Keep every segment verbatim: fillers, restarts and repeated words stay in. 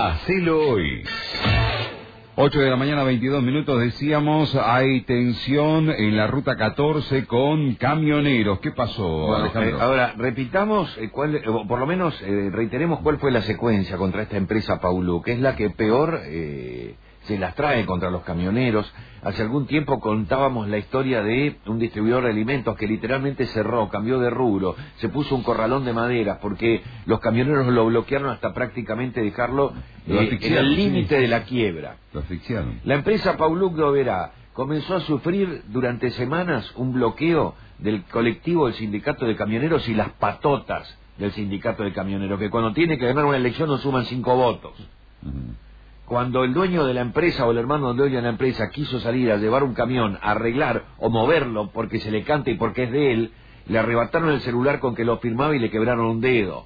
Hacelo hoy. ocho de la mañana, veintidós minutos, decíamos, hay tensión en la ruta catorce con camioneros. ¿Qué pasó, bueno, Alejandro? Eh, ahora, repitamos, eh, cuál, eh, por lo menos eh, reiteremos cuál fue la secuencia contra esta empresa Paulú, que es la que peor eh, se las trae contra los camioneros. Hace algún tiempo contábamos la historia de un distribuidor de alimentos que literalmente cerró, cambió de rubro, se puso un corralón de maderas porque los camioneros lo bloquearon hasta prácticamente dejarlo eh, en el límite sí. de la quiebra. Lo asfixiaron. La empresa Paulú de Oberá comenzó a sufrir durante semanas un bloqueo del colectivo del sindicato de camioneros y las patotas del sindicato de camioneros, que cuando tiene que ganar una elección no suman cinco votos. Uh-huh. Cuando el dueño de la empresa o el hermano del dueño de la empresa quiso salir a llevar un camión, a arreglar o moverlo porque se le canta y porque es de él, le arrebataron el celular con que lo firmaba y le quebraron un dedo.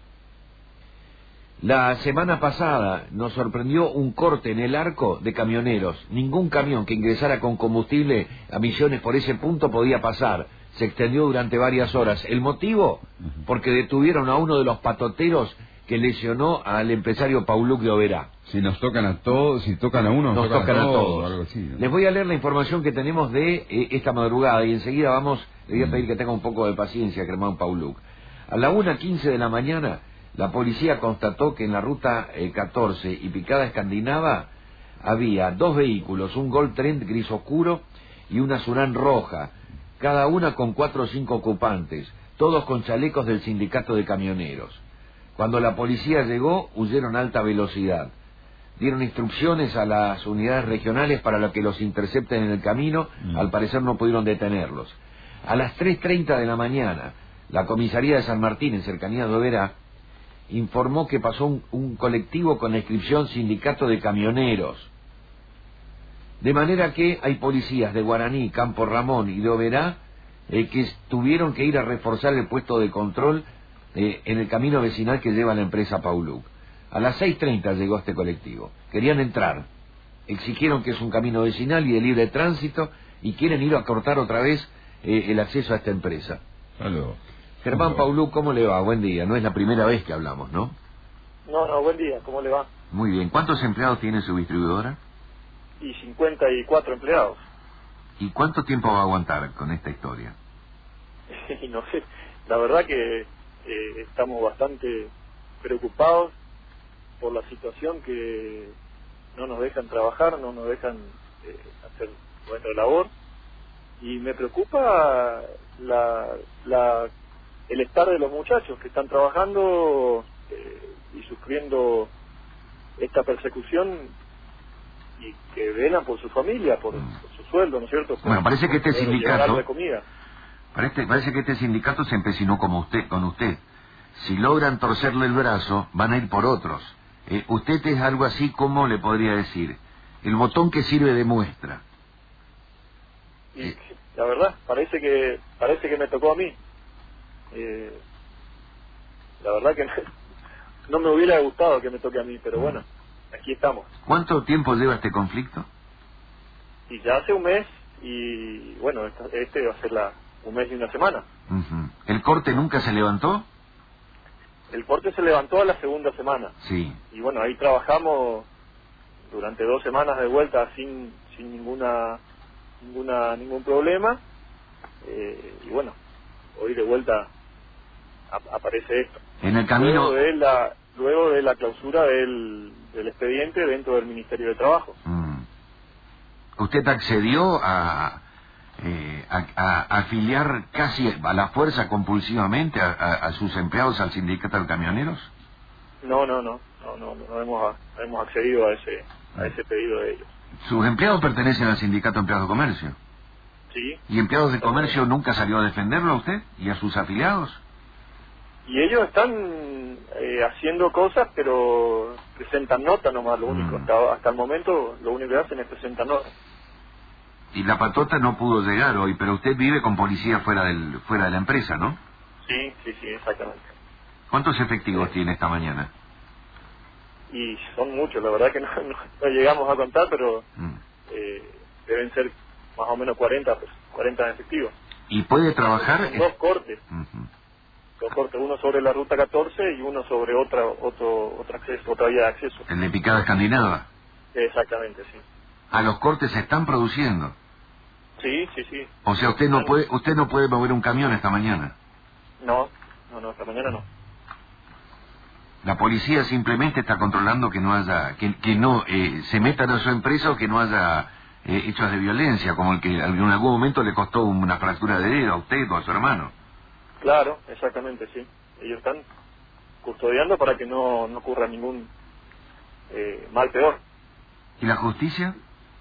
La semana pasada nos sorprendió un corte en el arco de camioneros. Ningún camión que ingresara con combustible a Misiones por ese punto podía pasar. Se extendió durante varias horas. ¿El motivo? Porque detuvieron a uno de los patoteros que lesionó al empresario Paulú de Oberá. Si nos tocan a todos, si tocan a uno, nos, nos tocan, tocan a todos. todos. Algo así, ¿no? Les voy a leer la información que tenemos de eh, esta madrugada y enseguida vamos, le voy a pedir que tenga un poco de paciencia, Germán Paulú. A la una quince de la mañana, la policía constató que en la ruta eh, catorce y Picada Escandinava había dos vehículos, un Gol Trend gris oscuro y una Surán roja, cada una con cuatro o cinco ocupantes, todos con chalecos del sindicato de camioneros. Cuando la policía llegó, huyeron a alta velocidad. Dieron instrucciones a las unidades regionales para que los intercepten en el camino. Mm. Al parecer no pudieron detenerlos. A las tres treinta de la mañana, la comisaría de San Martín, en cercanía de Oberá, informó que pasó un, un colectivo con la inscripción Sindicato de Camioneros. De manera que hay policías de Guaraní, Campo Ramón y de Oberá eh, que tuvieron que ir a reforzar el puesto de control eh, en el camino vecinal que lleva la empresa Paulú. A las seis treinta llegó este colectivo. Querían entrar. Exigieron que es un camino vecinal y de libre tránsito y quieren ir a cortar otra vez eh, el acceso a esta empresa. Aló. Germán Aló. Paulú, ¿cómo le va? Buen día. No es la primera vez que hablamos, ¿no? No, no, buen día. ¿Cómo le va? Muy bien. ¿Cuántos empleados tiene su distribuidora? Y cincuenta y cuatro empleados. ¿Y cuánto tiempo va a aguantar con esta historia? Y no sé. La verdad que eh, estamos bastante preocupados por la situación, que no nos dejan trabajar, no nos dejan eh, hacer nuestra labor, y me preocupa la, la el estar de los muchachos que están trabajando eh, y sufriendo esta persecución y que velan por su familia, por, por su sueldo, ¿no es cierto? Por, bueno, parece que este sindicato de comida. Parece, parece que este sindicato se empecinó como usted, con usted. Si logran torcerle el brazo, van a ir por otros. Eh, usted es algo así como, le podría decir, el botón que sirve de muestra. Y eh. la verdad, parece que parece que me tocó a mí. Eh, la verdad que no, no me hubiera gustado que me toque a mí, pero bueno, aquí estamos. ¿Cuánto tiempo lleva este conflicto? Y ya hace un mes, y bueno, este va a ser la, un mes y una semana. Uh-huh. ¿El corte nunca se levantó? El corte se levantó a la segunda semana. Sí. Y bueno, ahí trabajamos durante dos semanas de vuelta sin sin ninguna ninguna ningún problema. Eh, y bueno, hoy de vuelta a, aparece esto. En el camino. Luego de la, luego de la clausura del, del expediente dentro del Ministerio de Trabajo. Mm. ¿Usted accedió a, eh, a, a, a afiliar casi a la fuerza compulsivamente a, a, a sus empleados al sindicato de camioneros? No, no, no, no, no, no hemos, no hemos accedido a ese, a ese pedido de ellos. ¿Sus empleados pertenecen al sindicato de empleados de comercio? Sí. ¿Y empleados de comercio nunca salió a defenderlo a usted y a sus afiliados? Y ellos están eh, haciendo cosas, pero presentan nota nomás, lo único. Mm. Hasta, hasta el momento lo único que hacen es presentar nota. Y la patota no pudo llegar hoy, pero usted vive con policía fuera del fuera de la empresa, ¿no? Sí, sí, sí, exactamente. ¿Cuántos efectivos sí. tiene esta mañana? Y son muchos, la verdad que no, no, no llegamos a contar, pero mm. eh, deben ser más o menos cuarenta, pues, cuarenta efectivos. ¿Y puede trabajar? Son dos cortes. Uh-huh. dos cortes, uno sobre la ruta catorce y uno sobre otra otro otro acceso, otra vía de acceso. El de Picada Escandinava. Exactamente, sí. A los cortes se están produciendo. Sí, sí, sí. O sea, usted no puede, usted no puede mover un camión esta mañana. No, no, no, esta mañana no. La policía simplemente está controlando que no haya, que, que no eh, se metan a su empresa o que no haya eh, hechos de violencia, como el que en algún momento le costó una fractura de dedo a usted o a su hermano. Claro, exactamente, sí. Ellos están custodiando para que no, no ocurra ningún eh, mal peor. ¿Y la justicia?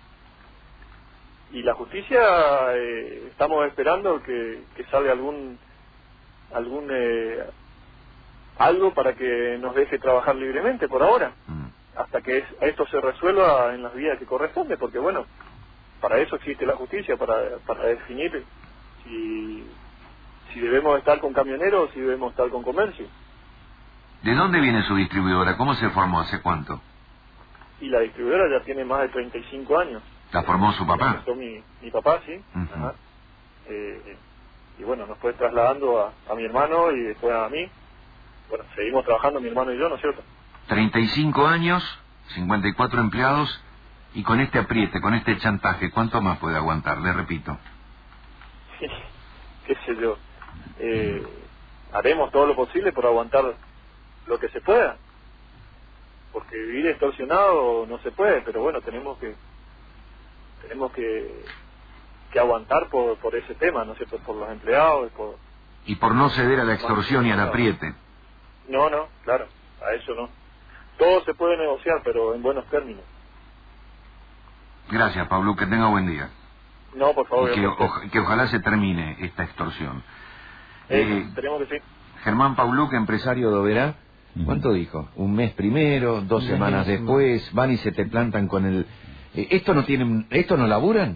Y la justicia, eh, estamos esperando que, que salga algún algún eh, algo para que nos deje trabajar libremente por ahora, mm. hasta que es, esto se resuelva en las vías que corresponde, porque bueno, para eso existe la justicia, para, para definir si, si debemos estar con camioneros o si debemos estar con comercio. ¿De dónde viene su distribuidora? ¿Cómo se formó? ¿Hace cuánto? Y la distribuidora ya tiene más de treinta y cinco años. ¿La formó su papá? La mi, mi papá, sí. Uh-huh. Ajá. Eh, y bueno, nos fue trasladando a, a mi hermano y después a mí. Bueno, seguimos trabajando mi hermano y yo, ¿no es cierto? treinta y cinco años, cincuenta y cuatro empleados, y con este apriete, con este chantaje, ¿cuánto más puede aguantar? Le repito. Qué sé yo. Eh, haremos todo lo posible por aguantar lo que se pueda. Porque vivir extorsionado no se puede, pero bueno, tenemos que tenemos que, que aguantar por, por ese tema, ¿no es cierto? Por los empleados y por... Y por no ceder a la extorsión y al apriete. No, no, claro, a eso no. Todo se puede negociar, pero en buenos términos. Gracias, Pablo, que tenga buen día. No, por favor. Y que, o, que ojalá se termine esta extorsión. Eh, eh, tenemos que sí. Germán Pauluc, empresario de Oberá, ¿cuánto dijo? Un mes primero, dos semanas después, van y se te plantan con el... Eh, ¿Esto no tienen, esto no laburan?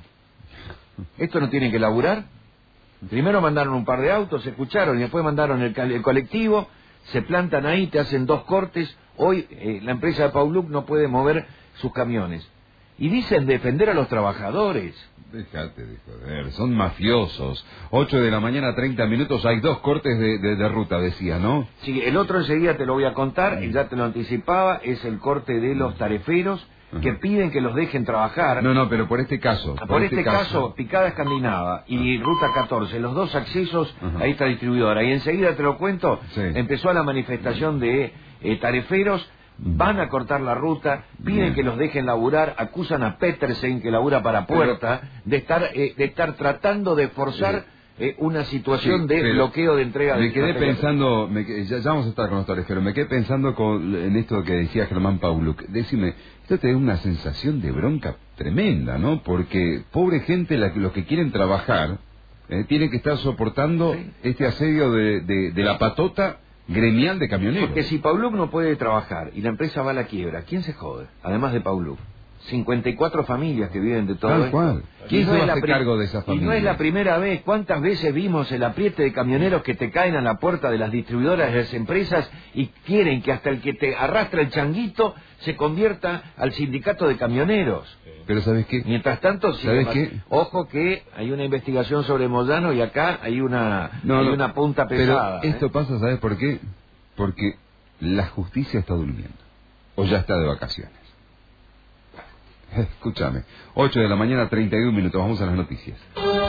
¿Esto no tienen que laburar? Primero mandaron un par de autos, se escucharon, y después mandaron el, el colectivo, se plantan ahí, te hacen dos cortes. Hoy eh, la empresa de Pauluc no puede mover sus camiones. Y dicen defender a los trabajadores. Déjate de joder, son mafiosos. ocho de la mañana, treinta minutos, hay dos cortes de, de, de ruta, decía, ¿no? Sí, el otro enseguida te lo voy a contar, y ya te lo anticipaba, es el corte de los tareferos, que uh-huh. piden que los dejen trabajar. No, no, pero por este caso. Por, por este, este caso, caso, Picada Escandinava y uh-huh. Ruta catorce, los dos accesos uh-huh. a esta distribuidora. Y enseguida te lo cuento, sí. empezó la manifestación de eh, tareferos. Van a cortar la ruta, piden Bien. que los dejen laburar, acusan a Petersen, que labura para Puerta, pero, de estar eh, de estar tratando de forzar eh, una situación sí, de bloqueo de entrega. Me de quedé pensando, me, ya, ya vamos a estar con los tareferos, me quedé pensando con, en esto que decía Germán Pauluc. Decime, esto te da una sensación de bronca tremenda, ¿no? Porque pobre gente, la, los que quieren trabajar, eh, tienen que estar soportando sí. este asedio de, de, de la patota gremial de camioneros. Porque si Pauluc no puede trabajar y la empresa va a la quiebra, ¿quién se jode? Además de Pauluc. cincuenta y cuatro familias que viven de todo Tal esto. Cual. ¿Quién no se va a hacer cargo de esas familias? Y no es la primera vez. ¿Cuántas veces vimos el apriete de camioneros que te caen a la puerta de las distribuidoras de las empresas y quieren que hasta el que te arrastra el changuito se convierta al sindicato de camioneros? Pero ¿sabes qué? Mientras tanto, ¿sabes qué? Ojo que hay una investigación sobre Moyano y acá hay una, no, hay no, una punta pesada. Pero esto ¿eh? pasa, ¿sabes por qué? Porque la justicia está durmiendo. O ya está de vacaciones. Escúchame. ocho de la mañana, treinta y un minutos. Vamos a las noticias.